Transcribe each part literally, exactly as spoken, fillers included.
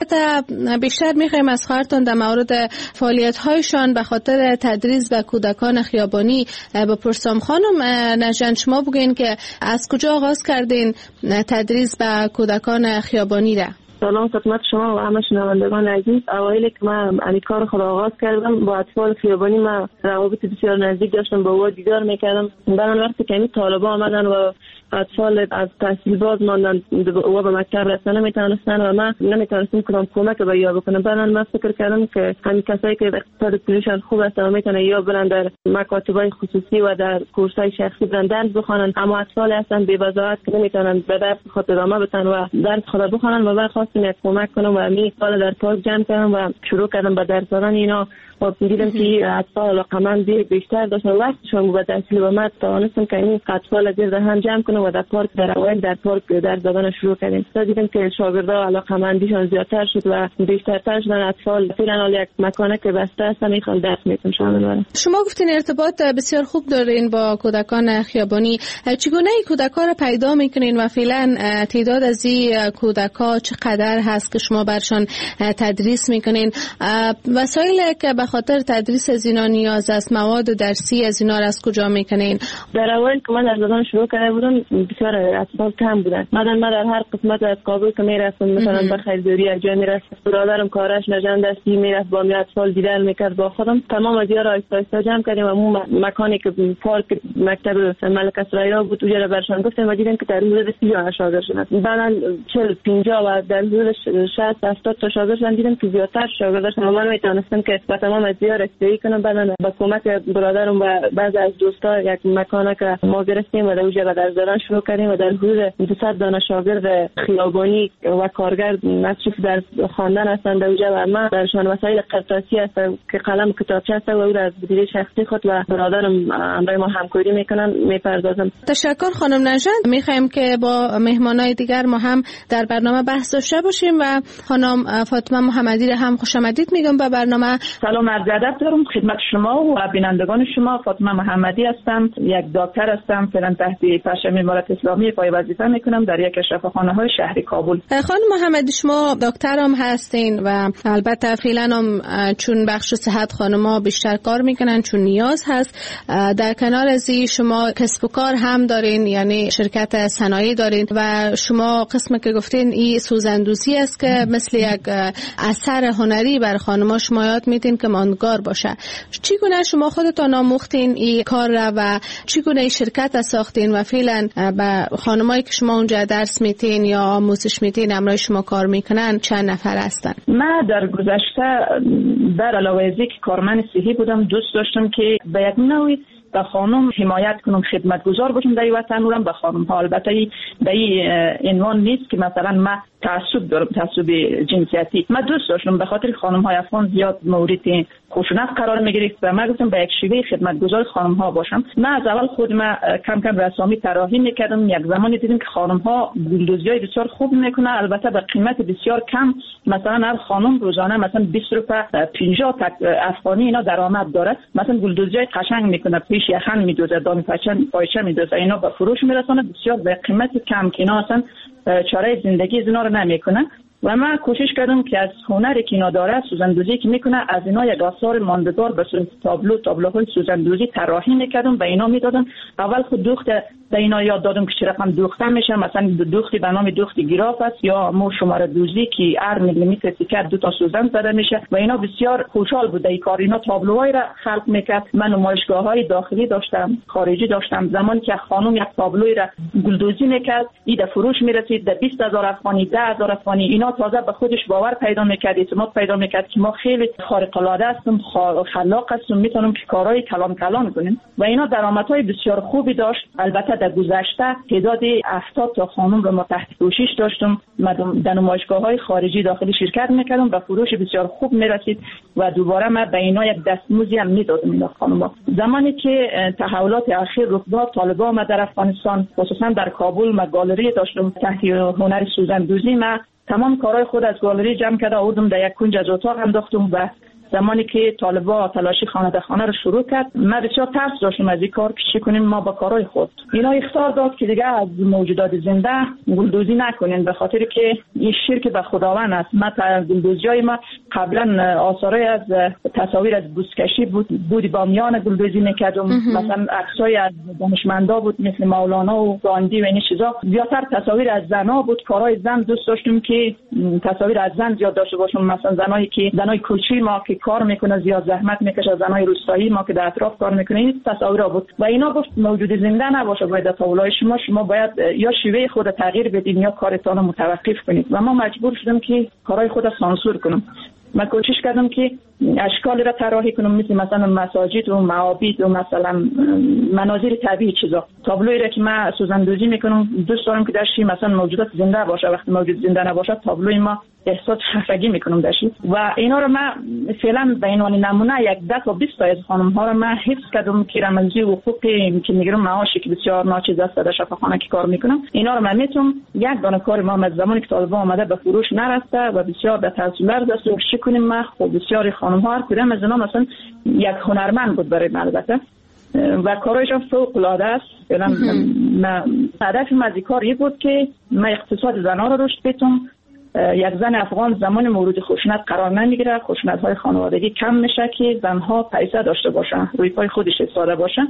البته بیشتر میخوایم از خواهرتان در مورد فعالیت‌هایشان به خاطر تدریس به کودکان خیابانی بپرسم. خانم نژند، شما بگین که از کجا آغاز کردین تدریس به کودکان خیابانی را؟ سلام خدمت شما و همه شنوندگان عزیز. اوایل که من این کار خود آغاز کردم با اطفال خیابانی من روابط بسیار نزدیک داشتم، با او دیدار میکردم. بعد وقتی که این طالبا آمدن و اطفال از تحصیل باز ماندن و به مکتب رسیدن نمیتونستن و من نمیتونستم کدام کمک به یا بکنم. بعد من فکر کردم که همین کسایی که اقتصاد پولیشان خوب است و میتونن یا برن در مکاتبای خصوصی و در کورسای شخصی برن درس بخونن، اما اطفال هستن بی وضاحت که نمیتونن به درس خود ادامه بدن و درس خود بخونن و من خواستم یک کمک کنم و می سال در پارک جمع کردم و شروع کردم به درس دادن اینا و دیدم که اطفال علاقه‌مند بیشتر داشتن وقتشون به تحصیل و من توانستم که این اطفال گرد هم جمع کنم و در پارک در اول در پارک درس دادن شروع کردیم. تا دیدم که شاگردها علاقه‌مندیشون زیادتر شد و بیشتر شدن اطفال فعلا یک مکانه که بسته است میخوان درس میتون شامل بشن. شما گفتین ارتباط بسیار خوب دارین با کودکان خیابانی. چگونه این کودکا رو پیدا میکنین و فعلا تعداد از این کودکا چقدر هست که شما برشان تدریس میکنین؟ وسایلی که به خاطر تدریس از اینا نیاز است، مواد درسی از اینا را از کجا میکنین؟ در اول که من درس دادن شروع کرده بودم بسیار اطفال کم بودن. بعدا من در هر قسمت از کابل که میرفتم مثلا به خریداری از جای میرفتم، برادرم کارش نژند دستی میرفت با می اطفال دیدار میکرد با خودم تمام از یارا آیسته آیسته جمع کردیم و اون مکانی که پارک مکتب ملک اسرائیل بود اونجا برشان گفتم و دیدم که در حدود سی تا شاگرد شدن. بعدا چهل پنجاه و در حدود شصت هفتاد تا شاگرد شدن. دیدم که زیادتر شاگرد داشتن و من میتونستم که با تمام از یارا استفاده کنم. بعدا با کمک برادرم و بعضی از دوستا یک مکانی که ما گرفتیم و در اونجا به درس دادن شروع کردیم و در حدود دویست دانه شاگرد خیابانی و کارگر مصروف در خواندن هستند در اونجا و من درشان وسایل قرطاسی هست که قلم کتابچه هست و او را از بدیل شخصی خود و برادرم همراه ما همکاری میکنن میپردازم. تشکر خانم نژند. میخوایم که با مهمانای دیگر ما هم در برنامه بحث داشته باشیم و خانم فاطمه محمدی را هم خوش آمدید میگم به برنامه. سلام عرض ادب دارم خدمت شما و بینندگان شما. فاطمه محمدی هستم، یک دکتر هستم، فعلا تحت پرچم امارات اسلامی پای وظیفه میکنم در یک اشرف خانه‌های شهر کابل. خانم محمدی شما دکتر هم هستین و البته فعلا هم چون بخش صحت خانم‌ها بیشتر کار میکنن چون نیاز هست. در کنار از این شما کسب و کار هم دارین، یعنی شرکت صنایعی دارین و شما قسمی که گفتین این سوزندوزی است که مثل یک اثر هنری بر خانم‌ها شما یاد میدین که ماندگار باشه. چگونه شما خودتان آموختین این کار را و چگونه این شرکت را ساختین و فعلا به خانمایی که شما اونجا درس میتین یا آموزش میتین همراه شما کار میکنن چند نفر هستن؟ من در گذشته در علاوه از اینکه کارمند صحی بودم دوست داشتم که به یک نوعی به خانم حمایت کنم، خدمتگزار باشم در این وطن و به خانم ها. البته به این عنوان نیست که مثلا من تعصب دارم، تعصب جنسیتی. من دوست داشتم به خاطر خانم های افغان زیاد مورد خشونت قرار میگرفت و من گفتم به یک شیوه خدمتگزار خانم ها باشم. من از اول خود من کم کم رسامی طراحی میکردم. یک زمانی دیدم که خانم ها گلدوزی های بسیار خوب میکنن، البته به قیمت بسیار کم. مثلا هر خانم روزانه مثلا بیست روپیه پنجاه افغانی اینا درآمد داره. مثلا گلدوزی های قشنگ میکنه، پیش یخن میدوزه، دام پاچه پایچه میدوزه، اینا به فروش میرسونه بسیار به قیمت کم که اینا اصلا چاره زندگی از اینا رو نمیکنه. و من کوشش کردم که از هنری که اینا داره سوزندوزی که میکنه از اینا یک آثار ماندگار به صورت تابلو تابلوهای سوزندوزی طراحی میکردم و اینا میدادم. اول خود دوخت به اینا یاد دادم که چه رقم دوخته میشه. مثلا دوختی به نام دوخت گراف است یا مو شماره دوزی که هر میلیمتر تیکر دو تا سوزن زده میشه و اینا بسیار خوشحال بود این کار. اینا تابلوهای را خلق میکرد. من نمایشگاه‌های داخلی داشتم، خارجی داشتم. زمانی که خانم یک تابلوی را گلدوزی میکرد ایده فروش میرسید در بیست هزار افغانی، ده هزار افغانی. اینا تازه به خودش باور پیدا میکرد، اعتماد پیدا میکرد که ما خیلی خارق العاده هستیم، خلاق هستیم، میتونیم که کارهای کلان کلان کنیم و اینا درآمدهای بسیار خوبی داشت. البته در گذشته تعداد هفتاد تا خانم رو ما تحت پوشش داشتم. من در نمایشگاه‌های خارجی داخلی شرکت میکردم، به فروش بسیار خوب میرسید و دوباره من به اینا یک دستمزدی هم میدادم. اینا خانم‌ها زمانی که تحولات اخیر رخ داد، طالبان آمد در افغانستان، خصوصا در کابل، ما گالری داشتم تحت هنر سوزندوزی. من تمام کارهای خود از گالری جمع کرده آوردم در یک کنج از اتاق انداختم و زمانی که طالبا تلاشی خانه به خانه رو شروع کرد، ما بسیار ترس داشتیم از این کار که چی کنیم ما با کارهای خود. اینا اخطار داد که دیگه از موجودات زنده گلدوزی نکنین، به خاطر که این شرک به خداوند است. ما گلدوزیای ما قبلا آثاری از تصاویر از بوسکشی بود، بودی بامیان گلدوزی میکردم، مثلا عکسای از دانشمندا بود مثل مولانا و گاندی و این چیزا. زیادتر تصاویر از زنا بود، کارهای زن دوست داشتیم که تصاویر از زن زیاد داشته باشم، مثلا زنایی که زنای کوچی ما که کار میکنه زیاد زحمت میکشه، زنای روستایی ما که در اطراف کار میکنه، این تصاویرها بود و اینا گفت موجود زنده نباشه باید تاولای شما شما باید یا شیوه خود تغییر بدین یا کارتان رو متوقف کنید و ما مجبور شدیم که کارهای خود را سانسور کنم. من کوشش کردم که اشکالی را طراحی کنم مثل مثلا مساجد و معابد و مثلا مناظر طبیعی چیزا. تابلویی را که من سوزندوزی میکنم دوست دارم که درش مثلا موجودات زنده باشه، وقتی موجود زنده نباشه تابلوی ما احساس خفگی میکنم داشی و اینا رو من فعلا به عنوان نمونه یک ده تا بیست تا از خانم ها رو من حفظ کردم که رمزی حقوقی که میگیرم معاشی که بسیار ناچیز است در شفاخانه که کار میکنم، اینا رو من میتونم یک دانه کار ما از زمانی که طالبا آمده به فروش نرفته و بسیار به تاثیر است و چی کنیم ما خب بسیار خانم ها هر کدام از اینا مثلا یک هنرمند بود برای من البته و کارایشان فوق العاده است. فعلا من هدف من از کار بود که من اقتصاد زنها رو رشد بدم. یک زن افغان زمان مورد خشونت قرار نمیگیره، خشونت‌های خانوادگی کم میشه که زنها پیسه داشته باشن، روی پای خودش ایستاده باشن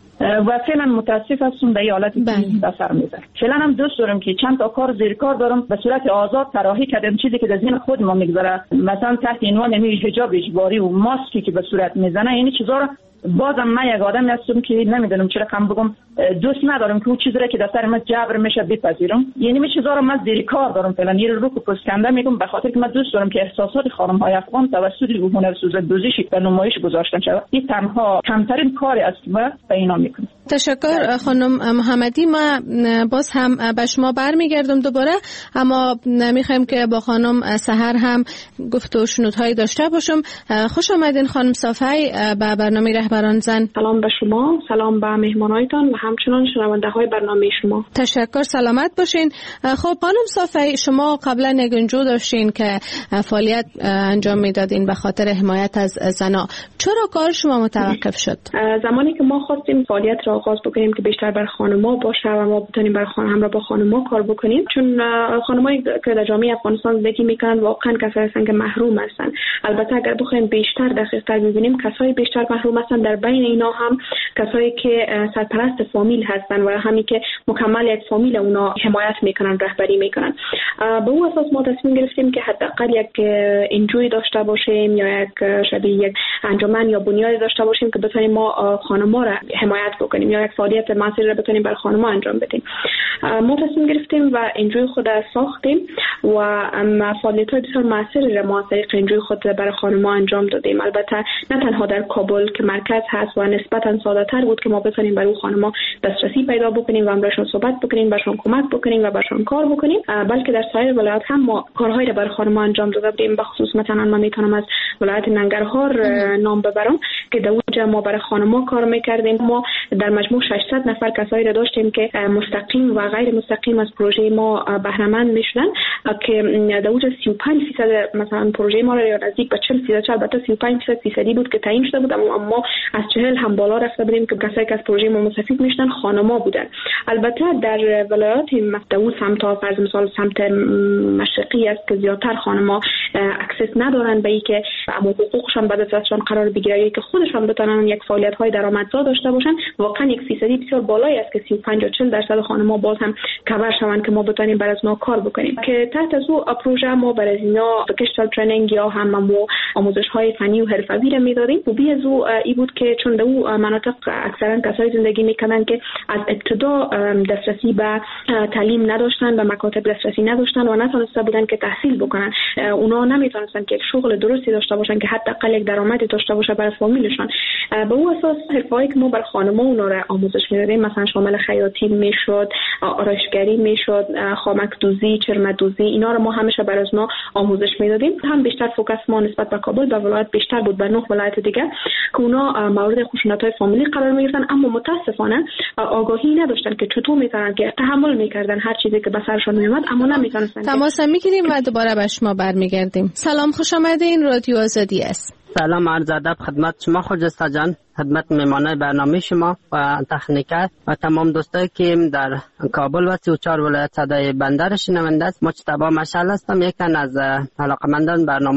و فعلا متاسف هستم به این حالتی که بسر میزنم. فعلا هم دوست دارم که چند تا کار زیر کار دارم به صورت آزاد طراحی کردم، چیزی که در ذهن خود ما میگذره، مثلا تحت عنوان حجاب اجباری و ماسکی که به صورت میزنه، این چیزا رو بازم من یک آدمی هستم که نمیدونم چرا کم بگم دوست ندارم که اون چیزی را که در سر من جبر میشه بپذیرم، یعنی این چیزا رو من زیر کار دارم فعلا یه رو کو پسکنده میگم به خاطر که من دوست دارم که احساسات خانم های افغان توسط هنرسوز دوزیش به نمایش گذاشتن شود. این تنها کمترین کاری است که من به اینا میکنم. تشکر خانم محمدی. ما باز هم به شما برمیگردم دوباره، اما میخوایم که با خانم سحر هم گفت و شنودهایی داشته باشم. خوش آمدین خانم صافی به برنامه رهبران زن. سلام به شما، سلام به مهمانایتان و همچنان شنونده های برنامه شما. تشکر، سلامت باشین. خب خانم صافی، شما قبلا نگنجو داشتین که فعالیت انجام میدادین به خاطر حمایت از زنها. چرا کار شما متوقف شد؟ زمانی که ما خواستیم فعالیت را آغاز بکنیم که بیشتر بر خانم‌ها باشه و ما بتونیم بر خانم همراه با خانم‌ها کار بکنیم، چون خانم‌هایی که در جامعه افغانستان زندگی میکنن واقعا کسایی هستن که محروم هستن. البته اگر بخوایم بیشتر دقیق‌تر ببینیم کسایی بیشتر محروم هستن، در بین اینا هم کسایی که سرپرست فامیل هستن و همین که مکمل یک فامیل اونا حمایت میکنن، رهبری میکنن. به اون اساس ما تصمیم گرفتیم که حداقل یک انجوی داشته باشیم یا یک شبیه یک انجمن یا بنیاد داشته باشیم که بتونیم ما خانم‌ها را حمایت بکنیم یا یک فعالیت موثر را بتونیم برای خانم‌ها انجام بدیم. ما تصمیم گرفتیم و انجوی خود ساختیم و فعالیت‌های بسیار موثری را ما از طریق انجوی خود برای خانم‌ها انجام دادیم. البته نه تنها در کابل که مرکز هست و نسبتاً ساده‌تر بود که ما بتونیم برای خانم‌ها دسترسی پیدا بکنیم و همراهشون صحبت بکنیم، برشون کمک بکنیم و برشون کار بکنیم، بلکه در سایر ولایات هم ما کارهایی را برای خانم‌ها انجام داده بودیم. به خصوص مثلا من میتونم از ولایت ننگرهار نام ببرم که در اونجا ما برای خانم‌ها کار می‌کردیم. ما در مجموع ششصد نفر کسایی را داشتیم که مستقیم و غیر مستقیم از پروژه ما بهره مند میشدن که در اونجا سی و پنج درصد مثلا پروژه ما را نزدیک به چهل درصد، البته سی و پنج درصد فیصدی بود که تعیین شده بود، اما ما از چهل هم بالا رفته بودیم که کسایی که از پروژه ما مستفید میشدن خانم‌ها بودن. البته در ولایات دو سمت، فرض مثال سمت مشرقی است که زیادتر خانم‌ها اکسس ندارن به اینکه حقوقشون بعد از دستشون قرار بگیره که خودشون بتونن یک فعالیت‌های درآمدزا داشته باشن. واقعا یک فیصدی بسیار بالایی است که سی و پنج تا چهل درصد خانم‌ها باز هم کاور شوند که ما بتونیم برای از ما کار بکنیم. که تحت از او پروژه ما برای اینا وکیشنال ترینینگ یا هم ما آموزش‌های فنی و حرفه‌ای را می‌دادیم. خوبی از او ای بود که چون در او مناطق اکثرا کسایی زندگی می‌کنن که از ابتدا دسترسی به تعلیم نداشتن، به مکاتب دسترسی نداشتن و نتونسته بودن که تحصیل بکنن. اونا نمیتونستن که یک شغل درستی داشته باشن که حداقل یک درآمدی داشته باشه برای فامیلشون. به اون اساس حرفه‌ای که ما بر خانم‌ها اونا را آموزش می‌دادیم مثلا شامل خیاطی میشد، آرایشگری میشد، خامک دوزی، چرم دوزی، اینا رو ما همیشه برای ما آموزش میدادیم. هم بیشتر فوکس ما نسبت به کابل به ولایت بیشتر بود، به نه ولایت دیگه که اونا مورد خشونت‌های فامیلی قرار می‌گرفتن، اما متأسفانه آگاهی نداشتن که چطور می‌تونن که تحمل می‌کردن هر چیزی که به سرشون میومد، اما نمی‌تونستن. تماس می‌گیریم و دوباره به شما برمیگردیم. سلام، خوش آمدین. رادیو آزادی است. سلام عرض ادب خدمت شما خجسته جان، خدمت میمانه برنامه شما و تکنیکر و تمام دوستایی که در کابل و سی و چهار ولایت صدای بندر شنونده است. مجتبی مشعل هستم، یکن از علاقمندان برنامه